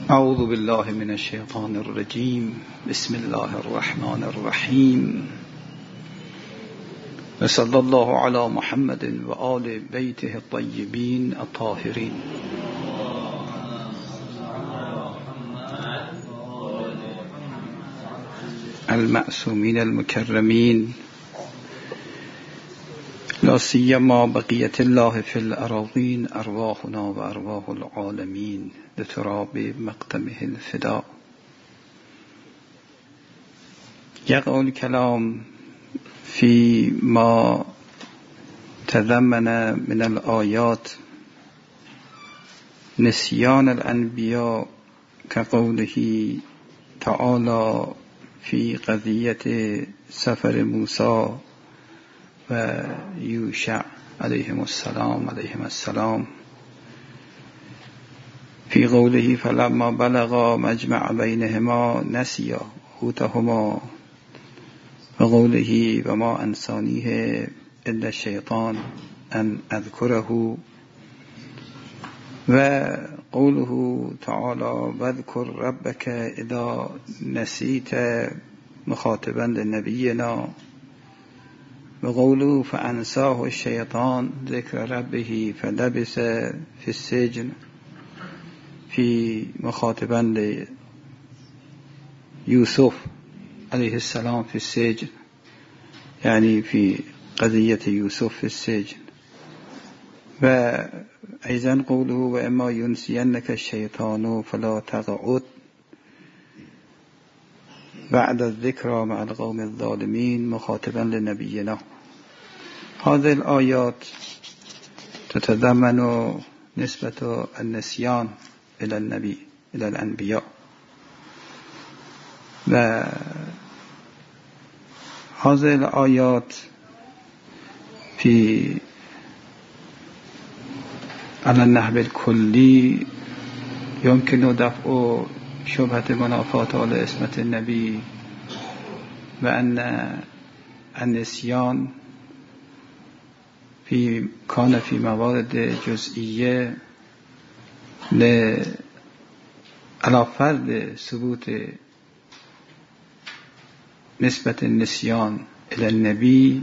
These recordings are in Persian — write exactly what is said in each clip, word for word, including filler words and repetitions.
اعوذ بالله من الشیطان الرجیم. بسم الله الرحمن الرحیم. و صلی الله علی محمد و آل بیته الطیبین الطاهرین. المعصومین المکرمین، لا سیما بقیت الله فی الأراضین، ارواحنا و ارواح العالمین لتراب مقدمه الفدا. یقع الکلام فی ما تضمن من الآیات نسیان الانبیاء كقوله تعالی فی قضیة سفر موسی و یوشع علیهم السلام علیهم السلام فی قوله فلما بلغا مجمع بینهما نسیا حوتهما و قوله و ما انسانیه الا الشیطان ان اذکره و قوله تعالی واذکر ربک اذا نسیت مخاطبا لنبینا و قوله فانساه الشیطان ذکر ربه فلبث فی السجن فی مخاطبا یوسف علیه السلام فی السجن، یعنی فی قضیت یوسف فی السجن. و ایضا قوله و اما ینسینک الشیطان فلا تقعد بعد الذکر مع القوم الظالمین مخاطبا لنبینا. هذه الآیات تتضمن نسبة النسیان الى النبی الى الانبیاء و هذه الآیات في على النحو الكلي يمكن دفع شبهة منافات على اسمة النبي وأن النسيان في كان في موارد جزئية على فرض ثبوت نسبة النسيان إلى النبي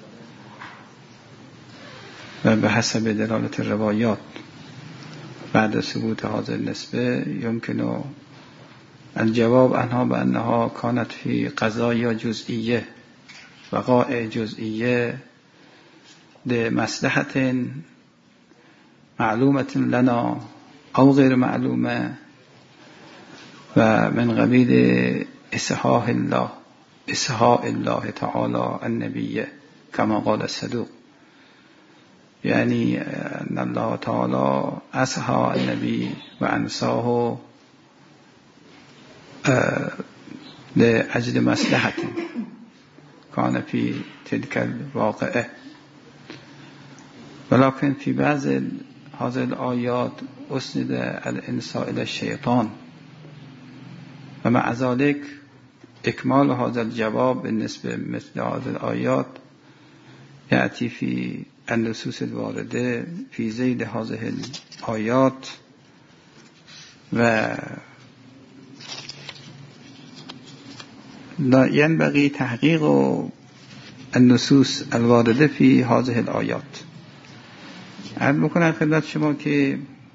وبحسب دلالة الروايات بعد ثبوت هذه النسبة يمكن الجواب عنها بأنها كانت في قضايا جزئية وقائع جزئية لمصلحة معلومة لنا أو غير معلومة ومن قبيل إصحاح الله إصحاء الله تعالى النبي كما قال الصدوق، يعني أن الله تعالى أصحى النبي وأنساه لأجل مصلحة كان في تلك الواقعة. ولكن في بعض هذه الآيات أسند الإنساء إلى الشيطان، ومع ذلك إكمال هذا الجواب بالنسبة مثل هذه الآيات يأتي في النصوص الواردة في ذيل هذه الآيات و ينبغي تحقيق النصوص الواردة في هذه الآيات. عرض میکنم خدمت شما که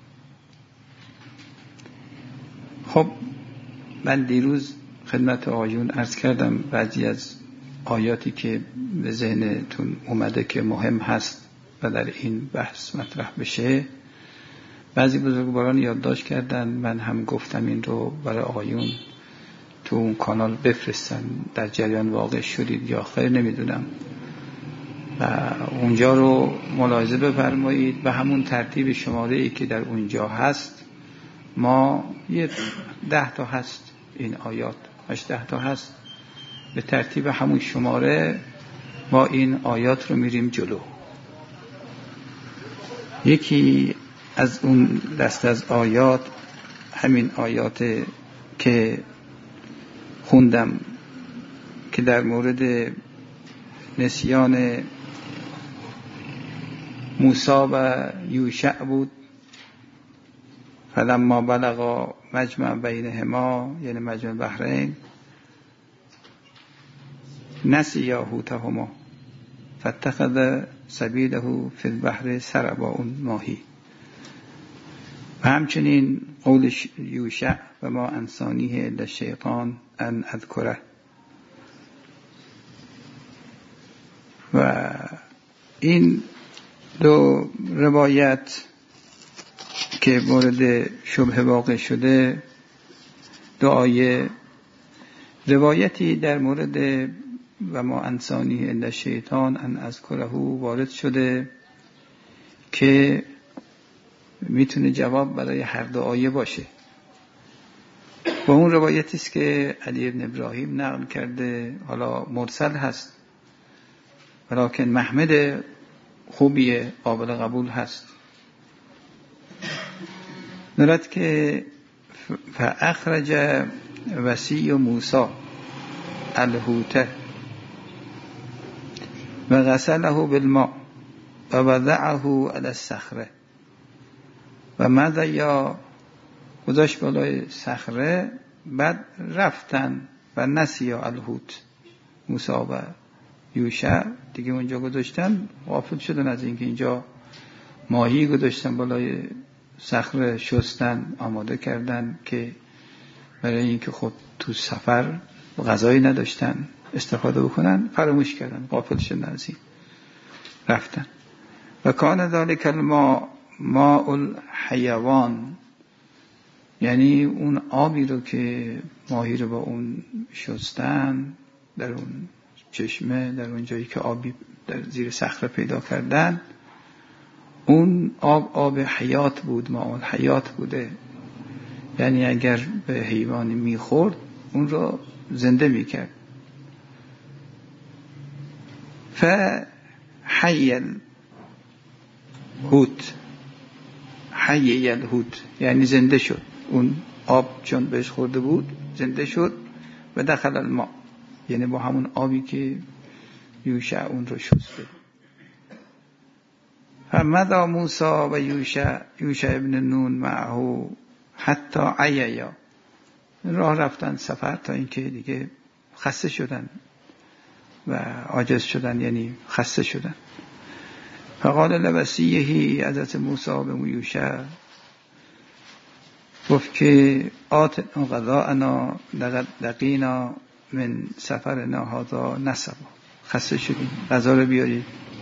خب من دیروز خدمت آقایون عرض کردم بعضی از آیاتی که به ذهنتون اومده که مهم هست و در این بحث مطرح بشه بعضی بزرگواران یادداشت کردن، من هم گفتم این رو برای آقایون تو اون کانال بفرستن. در جریان واقع شدید یا خیر نمیدونم و اونجا رو ملاحظه بفرمایید. به همون ترتیب شماره ای که در اونجا هست ما یه ده تا هست این آیات، هشده تا هست، به ترتیب همون شماره ما این آیات رو میریم جلو. یکی از اون دست از آیات همین آیات که خوندم که در مورد نسیان موسی و یوشع بود فلما بلغا مجمع بینهما یعنی مجمع بحرین نسیا حوتهما فاتخذ سبیله فی البحر سربا اون ماهی. و همچنین قول یوشع و ما انسانیه الا الشیطان ان اذکره. و این دو روایت که مورد شبهه واقع شده، دو آیه، روایتی در مورد و ما انسانی الا الشیطان ان اذکره وارد شده که میتونه جواب برای هر دو آیه باشه. و اون روایتی است که علی ابن ابراهیم نقل کرده، حالا مرسل هست ولیکن محمد خوبیه، قابل قبول هست. نرد که فاخرج وسی موسی الحوته و غسله بالماء و وضعه علی الصخره و ماذا یا گذاشت بالای صخره. بعد رفتن و نسیا الحوت، موسی و یوشع دیگه اونجا گذاشتن، غافل شدن از اینکه اینجا ماهی گذاشتن بالای صخره، شستن، آماده کردن که برای اینکه خود تو سفر غذایی نداشتن استفاده بکنن، فراموش کردن، غافل شدن از این، رفتن. و کان ذلک الماء ماء الحیوان، یعنی اون آبی رو که ماهی رو با اون شستن در اون چشمه، در اون جایی که آبی در زیر صخره پیدا کردن، اون آب آب حیات بود، ماء الحیات بوده. یعنی اگر به حیوانی میخورد اون رو زنده میکرد. فحیل هوت، حی الحوت یعنی زنده شد، اون آب چون بهش خورده بود زنده شد. و دخل الماء یعنی با همون آبی که یوشع اون رو شسته. فمضى موسی و یوشع یوشع ابن نون معه حتی عییا، راه رفتن سفر تا اینکه دیگه خسته شدن و عاجز شدن، یعنی خسته شدن. فقال لوصیه حضرت موسی به یوشع گفت که آتنا غذاءنا لقینا من سفرنا هذا نصبا، خسته شدیم، غذا رو بیارید.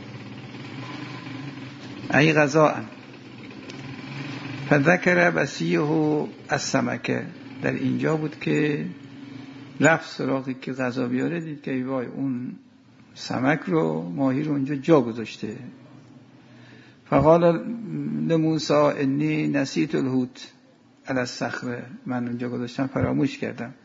ای غذاء. فذکر وصیه السمکه، در اینجا بود که رفت سراغی که غذا بیاره، دید که ای وای اون سمک رو، ماهی رو اونجا جا گذاشته. فقال لموسی انی نسیت الحوت علی الصخره، من اونجا گذاشتم فراموش کردم.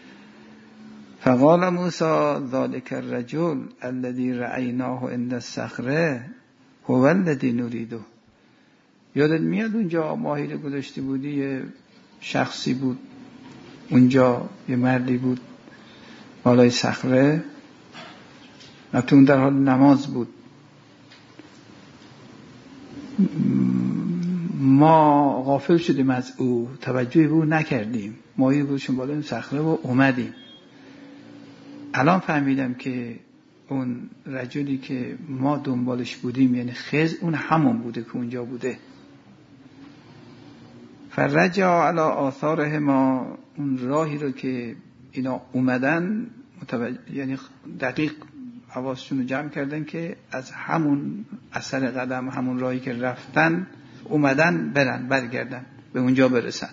فقال موسی ذلک الرجل الذي رأیناه عند الصخره هو الذی نریده. یادت میاد اونجا ماهی رو گذاشته بودی، یه شخصی بود اونجا، یه مردی بود بالای صخره، نتون در حال نماز بود. ما غافل شدیم از او، توجهی به او نکردیم، ماهی گذاشتیم بالای صخره و اومدیم. الان فهمیدم که اون رجلی که ما دنبالش بودیم یعنی خضر، اون همون بوده که اونجا بوده. فرجع علی آثارهما، اون راهی رو که اینا اومدن متوجه، یعنی دقیق حواسشون رو جمع کردن که از همون اثر قدم، همون راهی که رفتن اومدن برن، برگردن به اونجا برسن.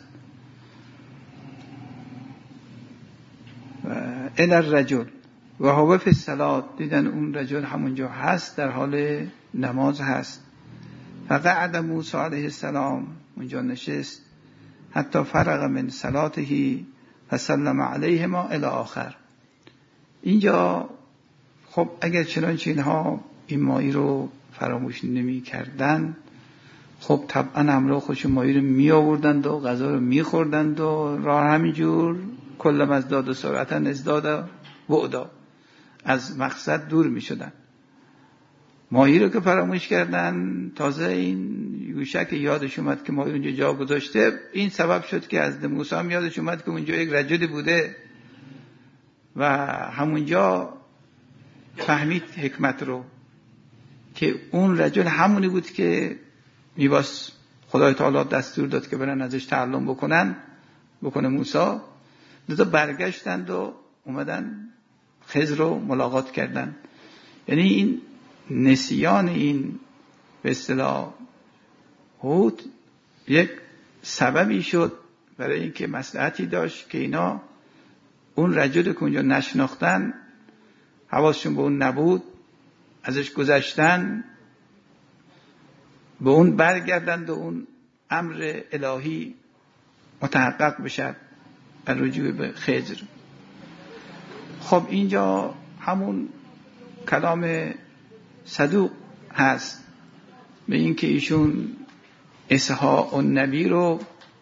الی الرجل و هو فی الصلاة، دیدن اون رجل همونجا هست، در حال نماز هست. فقعد موسی علیه السلام، اونجا نشست، حتی فرغ من صلاته فسلم علیهما الی آخر. اینجا خب اگر چنانچه اینها این ماهی رو فراموش نمی کردن، خب طبعا همراه خودشون ماهی رو می آوردند و غذا رو می خوردند و راه همینجور کلم از داد و سرعتا ازداد بعدا، از مقصد دور می شدن. ماهی رو که فراموش کردن، تازه این یوشع که یادش اومد که ماهی اونجا جا گذاشته، این سبب شد که از موسی هم یادش اومد که اونجا یک رجلی بوده و همونجا فهمید حکمت رو که اون رجل همونی بود که میباس خدای تعالی دستور داد که برن ازش تعلم بکنن بکنه موسی. دوتا برگشتند و اومدن خضر رو ملاقات کردن. یعنی این نسیان این به اصطلاح هود یک سببی شد برای اینکه مصلحتی داشت که اینا اون رجل که اونجا نشناختن، حواسشون به اون نبود، ازش گذشتن، به اون برگردند و اون امر الهی متحقق بشه در رجوع به خضر. خب اینجا همون کلام صدوق هست به این که ایشون اسحاق النبی رو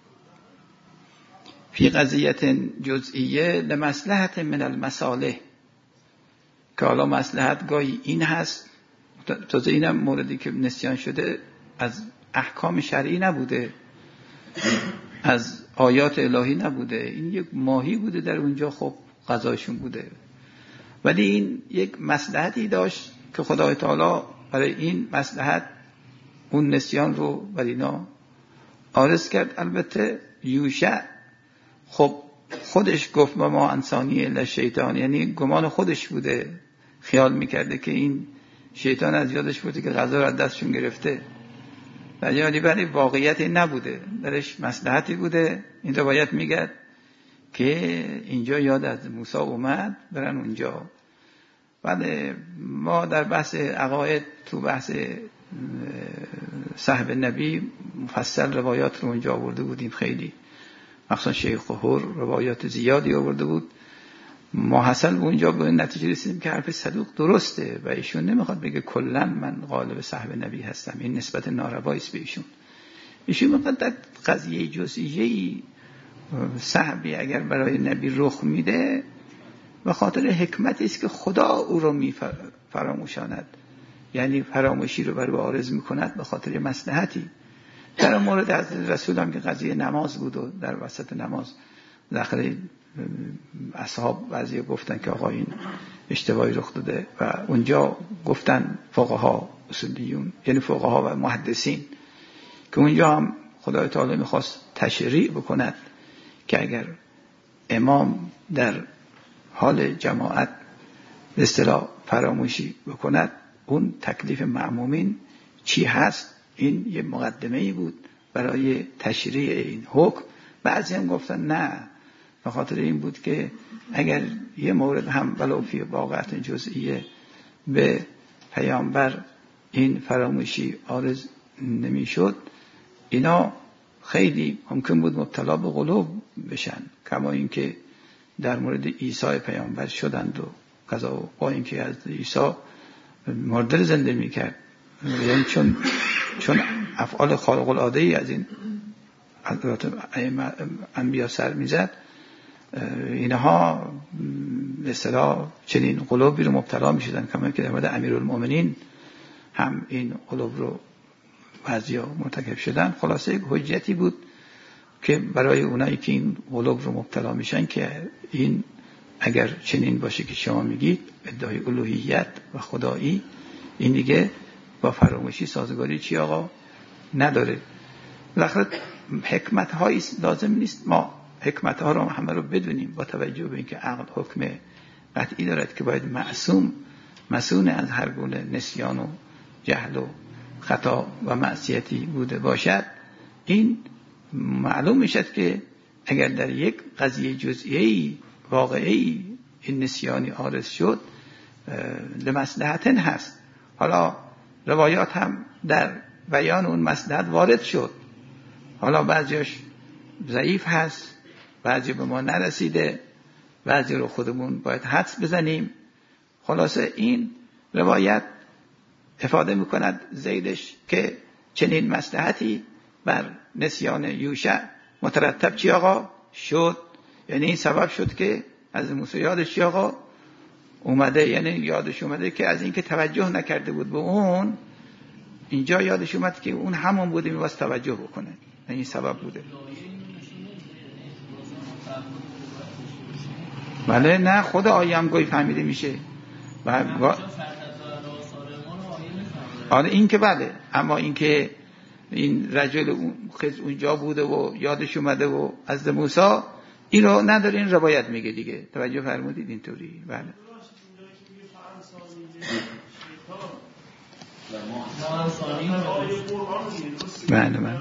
فی قضیت جزئیه لمصلحت من المصالح، که حالا مصلحت گاهی این هست، تازه اینم موردی که نسیان شده از احکام شرعی نبوده، از آیات الهی نبوده، این یک ماهی بوده در اونجا، خب غذاشون بوده، ولی این یک مصلحتی داشت که خدای تعالی برای این مصلحت اون نسیان رو برای اینا عارض کرد. البته یوشع خب خودش گفت ما انسانی الا شیطان، یعنی گمان خودش بوده، خیال میکرده که این شیطان از یادش بوده که غذا رو از دستشون گرفته، در حالی برای واقعیتی نبوده، درش مصلحتی بوده. این روایت میگه که اینجا یاد از موسی اومد برن اونجا. بله ما در بحث عقاید تو بحث صحب نبی مفصل روایات رو اونجا آورده بودیم، خیلی مخصوصا شیخ قهور روایات زیادی آورده بود. ما حاصل اونجا به نتیجه رسیدیم که حرف صدوق درسته و ایشون نمیخواد بگه کلا من غالب صحب نبی هستم، این نسبت ناروایی است به ایشون. ایشون میخواد در قضیه جزئیه‌ای صحبی اگر برای نبی رخ میده به خاطر حکمتی است که خدا او رو میفراموشاند، یعنی فراموشی رو برای عارض میکند به خاطر مصلحتی. در مورد حضرت رسول هم که قضیه نماز بود و در وسط نماز داخل اصحاب بعضی گفتن که آقا این اشتباهی رخ داده و اونجا گفتن فقها اصولیون، یعنی فقها و محدثین، که اونجا هم خدای تعالی میخواست تشریع بکند که اگر امام در حال جماعت به اصطلاح فراموشی بکند اون تکلیف مأمومین چی هست. این یه مقدمه‌ای بود برای تشریع این حکم. بعضی هم گفتن نه، به خاطر این بود که اگر یه مورد هم ولو فی واقعیت جزئیه به پیامبر این فراموشی عارض نمیشد، اینا خیلی ممکن بود مبتلا به غلو بشن، کما اینکه در مورد عیسی پیامبر شدند و قضا با اینکه از عیسی مرده زنده میکرد، یعنی چون چون افعال خارق العاده ای از این حضرات انبیا سر میزد، اینها به اصطلاح چنین قلوبی رو مبتلا میشدن، کما که در مورد امیرالمومنین هم این قلوب رو بعضیا مرتکب شدن. خلاصه یک حجتی بود که برای اونایی که این قلوب رو مبتلا میشن که این اگر چنین باشه که شما میگید ادعای الوهیت و خدایی، این دیگه با فراموشی سازگاری چی آقا نداره. بالاخره حکمت هایی لازم نیست ما حکمت ها رو همه رو بدونیم، با توجه به اینکه عقل حکم قطعی دارد که باید معصوم مسئول از هر گونه نسیان و جهل و خطا و معصیتی بوده باشد. این معلوم میشد که اگر در یک قضیه جزئی واقعی این نسیانی عارض شد لمصلحت هست. حالا روایات هم در بیان اون مصلحت وارد شد، حالا بعضیش ضعیف هست، بعضی به ما نرسیده، بعضی رو خودمون باید حدس بزنیم. خلاصه این روایت افاده میکند زیدش که چنین مصلحتی بر نسیان یوشع مترتب چی آقا شد، یعنی این سبب شد که از موسی یادش چی آقا اومده، یعنی یادش اومده که از اینکه توجه نکرده بود به اون، اینجا یادش اومد که اون همون بوده می‌خواست توجه بکنه، این سبب بوده. بله نه، خود آیه هم گوی فهمیده میشه و آره این که بله، اما این که این رجل اون خز اونجا بوده و یادش اومده و از موسی، این رو نداره، این روایت میگه دیگه. توجه فرمودید اینطوری؟ بله بله بله.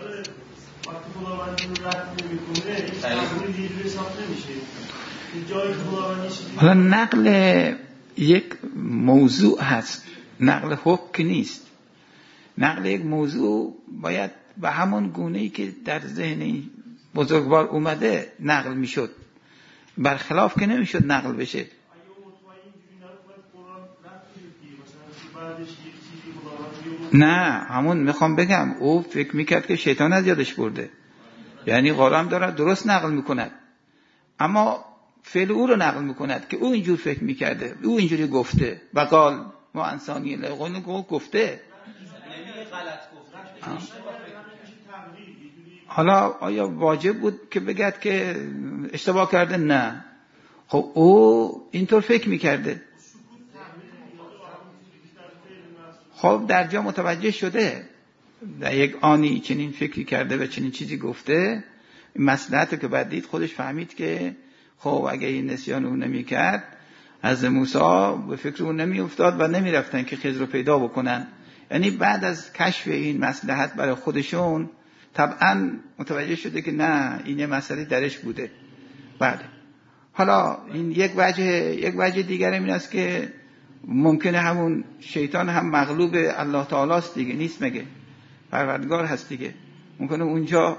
حالا نقل یک موضوع هست، نقل حکم نیست. نقل یک موضوع باید به همون گونه‌ای که در ذهن بزرگوار اومده نقل میشد، برخلاف که نمیشد نقل بشه. نه همون میخوام بگم، او فکر میکرد که شیطان از یادش برده، یعنی قرآن داره درست نقل میکند، اما فعل او رو نقل میکند که او اینجور فکر میکرده، او اینجوری گفته و قال ما انسانی لقون گفته. حالا آیا واجب بود که بگد که اشتباه کرده؟ نه، خب او اینطور فکر میکرده. خب در جا متوجه شده در یک آنی چنین فکری کرده و چنین چیزی گفته، این مصلحت که بعد دید خودش فهمید که خب اگه این نسیان اون نمی کرد از موسی به فکر اون نمی افتاد و نمی رفتن که خضر رو پیدا بکنن. یعنی بعد از کشف این مصلحت برای خودشون طبعا متوجه شده که نه، این یه مسئله درش بوده. بله. حالا این یک وجه یک وجه دیگر این است که ممکنه همون شیطان هم مغلوب الله تعالی است دیگه، نیست مگه؟ پروردگار هست دیگه. ممکنه اونجا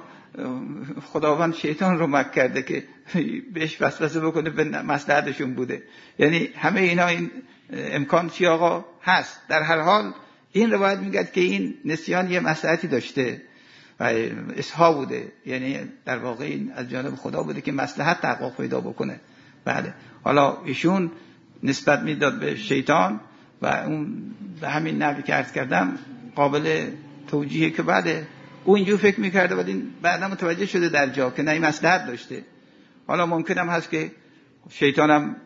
خداوند شیطان رو مکر کرده که بهش وسوسه بکنه به مصلحتشون بوده. یعنی همه اینا این امکان چی آقا هست. در هر حال این روایت میگه که این نسیان یه مصلحتی داشته و اصحا بوده، یعنی در واقع این از جانب خدا بوده که مصلحت تحقق پیدا بکنه. بله. حالا ایشون نسبت میداد به شیطان و اون به همین نحوی که عرض کردم قابل توجیه که بعده او اینجور فکر میکرده، بعد این بعدا متوجه شده در جا که نه این مصلحت داشته. حالا ممکن هم هست که شیطان هم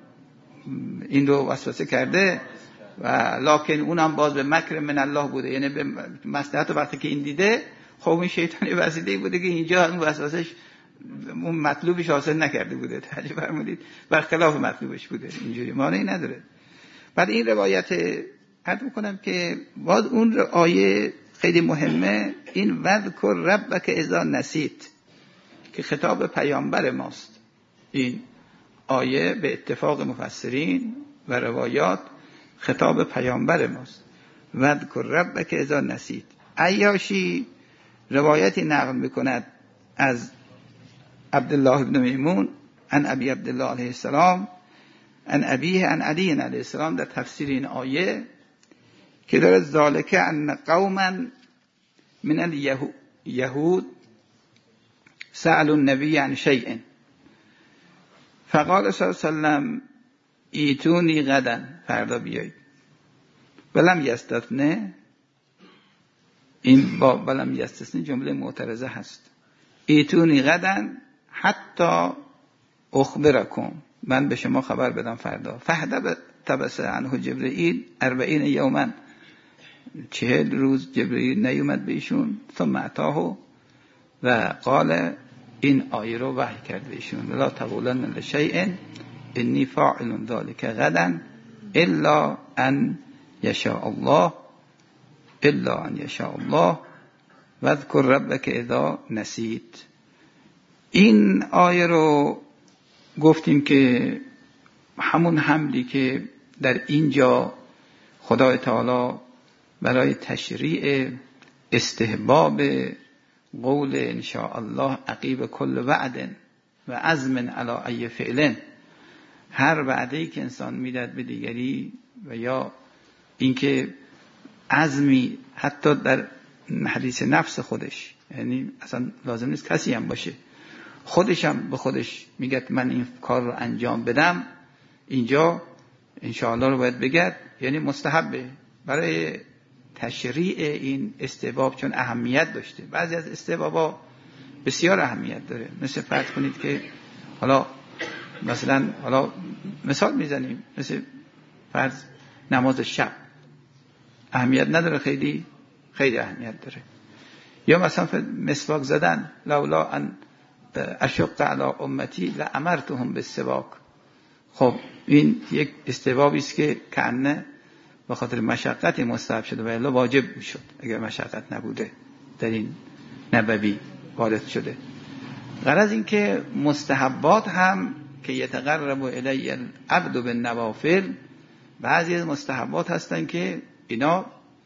این رو وسوسه کرده و لکن اونم باز به مکر من الله بوده، یعنی به مصلحت وقتی که این دیده، خب این شیطانی وسیله بوده که اینجا اون وسوسش اون مطلوبش حاصل نکرده بوده. توجه فرمودید؟ برخلاف مطلوبش بوده. اینجوری معنی نداره. بعد این روایت عرض می‌کنم که باز اون آیه خیلی مهمه، این وذکر ربک اذا نسیت، که خطاب پیامبر ماست. این آیه به اتفاق مفسرین و روایات خطاب پیامبر ماست. وذکر ربک اذا نسیت. عیاشی روایتی نقل میکند از عبدالله بن میمون عن ابی عبدالله علیه السلام عن ابیه عن علی علیه السلام در تفسیر این آیه که داره ذالک ان قوما من الیهود سألوا النبی عن شیء فقال صلی الله علیه وسلم ایتونی غدا، فردا بیایید. ولم یستثنه، این با ولم یستثنه جمله معترضه هست. ایتونی غدا حتی اخبرکم، من به شما خبر بدم فردا. فهدب تبس عنه جبرئیل اربعین یوما، چهل روز جبرئیل نیومد به ایشون. ثم اتاه و قال، این آیه رو وحی کرد به ایشون، لا تقولن لشیء انی فاعل ذلک غدا الا ان یشاء الله الا ان یشاء الله واذکر ربک اذا نسیت. این آیه رو گفتیم که همون حملی که در اینجا خدای تعالی برای تشریع استحباب قول ان شاء الله عقیب کل وعد و عزم علی ای فعل، هر وعده‌ای که انسان میداد به دیگری و یا اینکه عزمی حتی در حدیث نفس خودش، یعنی اصلا لازم نیست کسی هم باشه، خودش هم به خودش میگه من این کار رو انجام بدم، اینجا انشاءالله رو باید بگرد، یعنی مستحبه برای تشریع این استحباب، چون اهمیت داشته. بعضی از استحبابا بسیار اهمیت داره، مثل فرض کنید که حالا مثلا حالا مثال میزنیم، مثل فرض نماز شب اهمیت نداره؟ خیلی خیلی اهمیت داره. یا مثلا مسواک زدن، لولا ان اشق علی امتی لامرتهم بالسواک. خب این یک استحبابی است که کنه به خاطر مشقت مستحب شده و الا واجب میشد اگر مشقت نبوده، در این نبوی وارد شده. غرض این که مستحبات هم که یتقرب الی العبد بالنوافل، بعضی از مستحبات هستن که اینا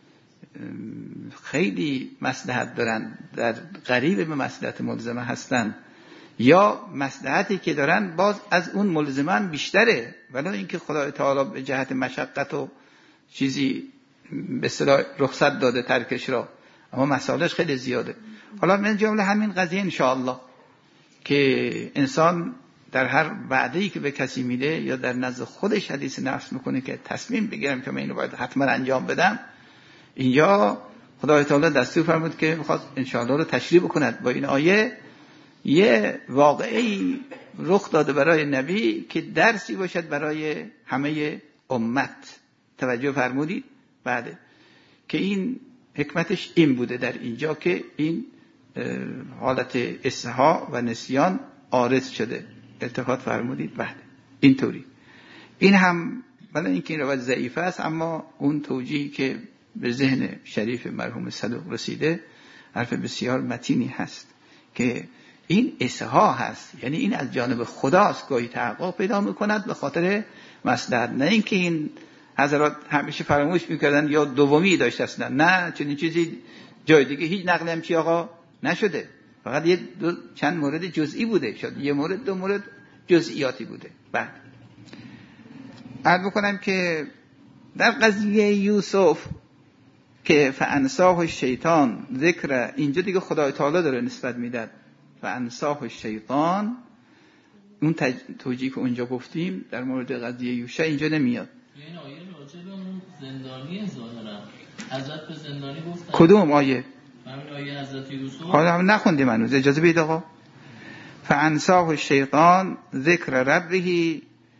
خیلی مصلحت دارن، در قریب به مصلحت ملزمه هستن، یا مصلحتی که دارن باز از اون ملزمه بیشتره، ولی اینکه خدای تعالی به جهت مشقت و چیزی به اصطلاح رخصت داده ترکش را، اما مسائلش خیلی زیاده. حالا من جمله همین قضیه انشاءالله که انسان در هر وعده‌ای که به کسی میده یا در نزد خودش حدیث نفس میکنه که تصمیم بگیرم که من اینو باید حتما انجام بدم، اینجا خدای تعالی دستور فرمود که میخواد انشاءالله رو تشریح بکند. با این آیه یه واقعی رخ داده برای نبی که درسی باشد برای همه امت. توجه فرمودید؟ بعد که این حکمتش این بوده در اینجا که این حالت اسها و نسیان عارض شده. التفات فرمودید؟ بعد اینطوری این هم بلا اینکه این روایت ضعیف است، اما اون توجیهی که به ذهن شریف مرحوم صدوق رسیده حرف بسیار متینی هست که این اسها هست، یعنی این از جانب خداست، گاهی تحقق پیدا میکند به خاطر مصلحت، نه اینکه این حضرات همیشه فراموش میکردن یا دومی داشت اصلا، نه چنین چیزی جای دیگه هیچ نقل هم چی آقا نشده، فقط یه دو چند مورد جزئی بوده، شاید یه مورد دو مورد جزئیاتی بوده. بعد عرض بکنم که در قضیه یوسف که فانساه الشیطان ذکر، اینجا دیگه خدای تعالی داره نسبت میداد فانساه الشیطان، اون تج... توجیه که اونجا گفتیم در مورد قضیه یوشع اینجا نمیاد. این آیه راجع به اون زندانی ظاهرا حضرت به زندانی گفتن. کدوم آیه؟ همین آیه حضرت یوسف. حالا هم نخوندیم هنوز، اجازه بدید آقا. فانساه الشیطان ذکر ربه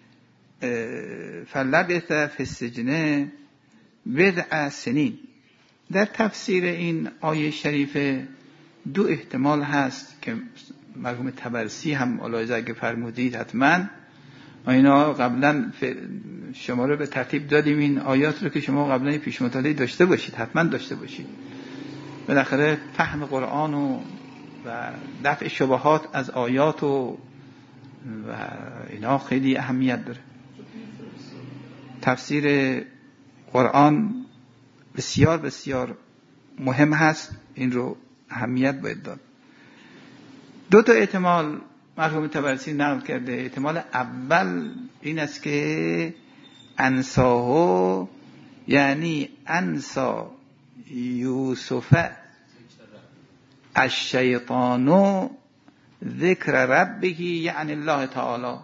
فلبث فی السجن بضع سنین. در تفسیر این آیه شریفه دو احتمال هست که مرحوم طبرسی هم ملاحظه اگه فرمودید حتما اینا قبلا شما رو به ترتیب دادیم، این آیات رو که شما قبلا پیش مطالعه داشته باشید، حتما داشته باشید. بالاخره فهم قرآن و و دفع شبهات از آیات و و اینا خیلی اهمیت داره. تفسیر قرآن بسیار بسیار مهم هست، این رو اهمیت باید داد. دو تا احتمال مرحوم طبرسی نقل کرده. احتمال اول این است که انساهو یعنی انسا یوسف الشیطانو ذکر ربه یعنی الله تعالی،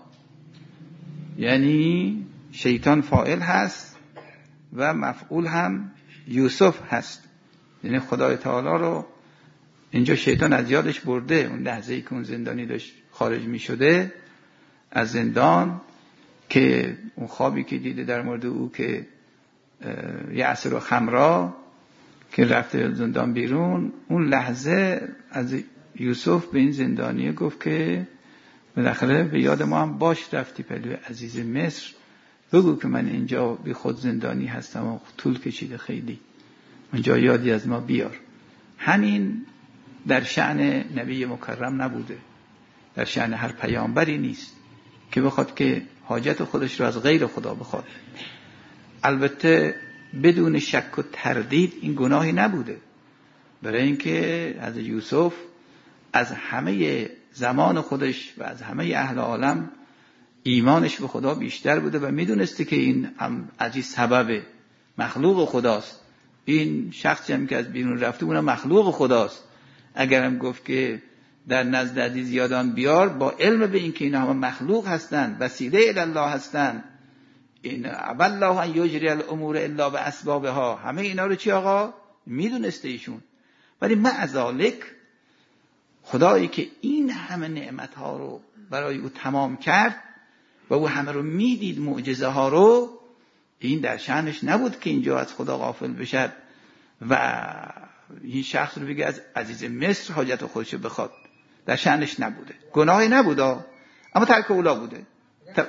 یعنی شیطان فاعل هست و مفعول هم یوسف هست، یعنی خدای تعالی رو اینجا شیطان از یادش برده. اون لحظه‌ای که اون زندانی داشت خارج می شده از زندان، که اون خوابی که دیده در مورد او که یعصر و خمرا که رفته زندان بیرون، اون لحظه از یوسف به این زندانیه گفت که بالاخره به یاد ما هم باش رفتی پلوی عزیز مصر، بگو که من اینجا بی خود زندانی هستم و طول کشیده خیلی، اونجا یادی از ما بیار. همین در شأن نبی مکرم نبوده، در شأن هر پیامبری نیست که بخواد که حاجت خودش رو از غیر خدا بخواد. البته بدون شک و تردید این گناهی نبوده، برای اینکه از یوسف از همه زمان خودش و از همه اهل عالم ایمانش به خدا بیشتر بوده و میدونسته که این هم عزیز سبب مخلوق خداست. این شخصی هم که از بیرون رفته اونم مخلوق خداست. اگرم گفت که در نزد عزیز یادان بیار، با علم به این که اینا هم مخلوق هستند، وسیله الی الله هستند، این والله ان یجری الامور الا باسبابها، همه اینا رو چی آقا میدونسته ایشون. ولی مع ذالک خدایی که این همه نعمت ها رو برای او تمام کرد و او همه رو میدید، معجزه ها رو، این در شأنش نبود که اینجا از خدا غافل بشد و این شخص رو بگه از عزیز مصر حاجت خودش بخواد. در شأنش نبوده، گناهی نبوده، اما ترک اولا بوده. ت...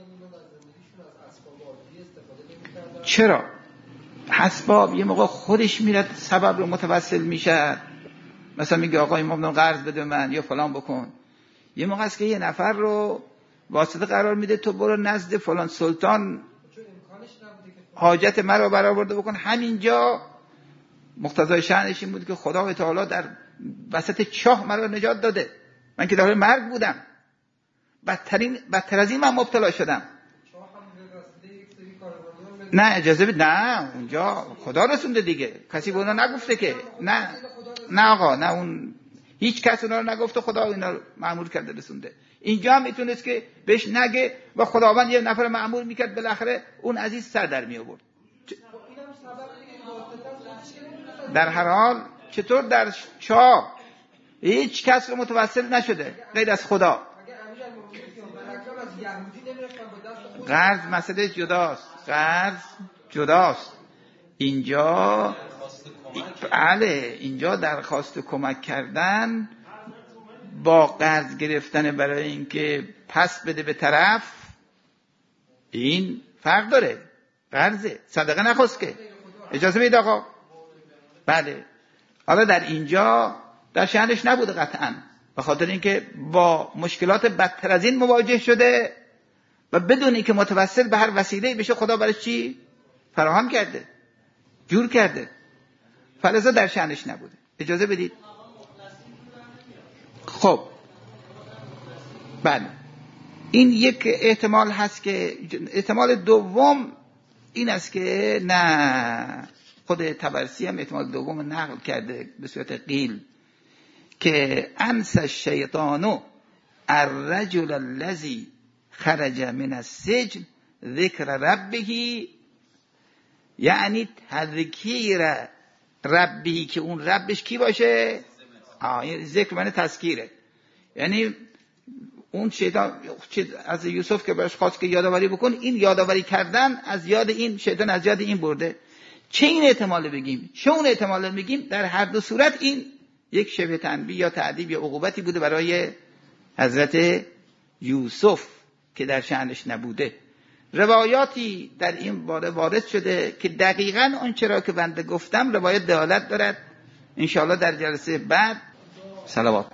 چرا؟ اسباب یه موقع خودش میره سبب رو متوسل میشه، مثلا میگه آقا امام قرض بده من یا فلان بکن. یه موقع است که یه نفر رو واسطه قرار میده، تو برو نزد فلان سلطان حاجت مرا برآورده بکن. همینجا مقتضای شأنش این بود که خدا تعالی در وسط چاه مرا نجات داده، من که داره مرگ بودم، بدترین بدتر از این من مبتلا شدم. نه اجازه بید، نه اونجا خدا رسونده دیگه، کسی به اونا نگفته که نه نه آقا، نه اون هیچ کس اونا رو نگفته، خدا اینا رو مأمور کرده رسونده. اینجا هم میتونست که بهش نگه و خداوند یه نفر مأمور میکرد، بالاخره اون عزیز سر در می آورد. در هر حال چطور در چاه هیچ کس رو متوسل نشده غیر از خدا. قرض مسئله جداست، قرض جداست. اینجا بله، اینجا درخواست کمک کردن با قرض گرفتن برای اینکه پس بده به طرف، این فرق داره. قرضه، صدقه نخواست که اجازه بید آقا. بله، حالا در اینجا در شأنش نبوده قطعاً، به خاطر اینکه با مشکلات بدتر از این مواجه شده و بدون اینکه متوسل به هر وسیله‌ای بشه خدا برای چی فراهم کرده، جور کرده، فلذا در شأنش نبوده. اجازه بدید. خب بله، این یک احتمال هست. که احتمال دوم این است که نه، خود طبرسی هم احتمال دوم نقل کرده به صورت قیل که انس الشیطان الرجل الذی خرج من السجن ذکر ربه، یعنی تذکیر ربی، که اون ربش کی باشه؟ آه، ذکر معنی تذکیره، یعنی اون شیطان از یوسف که برش خواست که یادآوری بکن، این یادآوری کردن از یاد این شیطان از یاد این برده. چه این احتمال بگیم چه اون احتمال بگیم، در هر دو صورت این یک شبه تنبیه یا تعذیب یا عقوبتی بوده برای حضرت یوسف که در شأنش نبوده. روایاتی در این باره وارد شده که دقیقاً اون چرا که بنده گفتم روایت دلالت دارد. انشاءالله در جلسه بعد صلوات